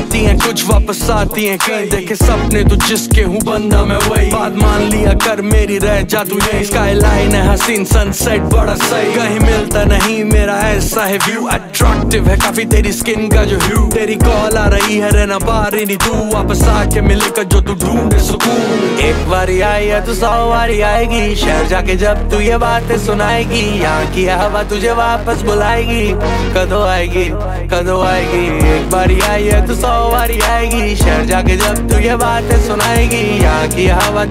जाती हैं कुछ वापस आती हैं कहीं। देखे सपने तो जिसके हूँ बंदा मैं वही, बात मान लिया कर मेरी रह जा तू यही। स्काई लाइन है हसीन सनसेट बड़ा सही, कहीं मिलता नहीं मेरा ऐसा है व्यू। अट्रैक्टिव है काफी तेरी स्किन का जो ह्यू, तेरी कॉल आ रही है रहना बार ही नहीं तू, वापस आके मिलेगा जो तू ढूंढे सुकून। एक बारी आई है तो 100 बारी आएगी, शहर जाके जब तू ये बातें सुनाएगी, यहाँ की हवा तुझे वापस बुलाएगी। कदों आएगी कदों आएगी, एक बारी आई है तो 100 बारी आएगी, शहर जाके जब तू ये बातें सुनाएगी, यहाँ की हवा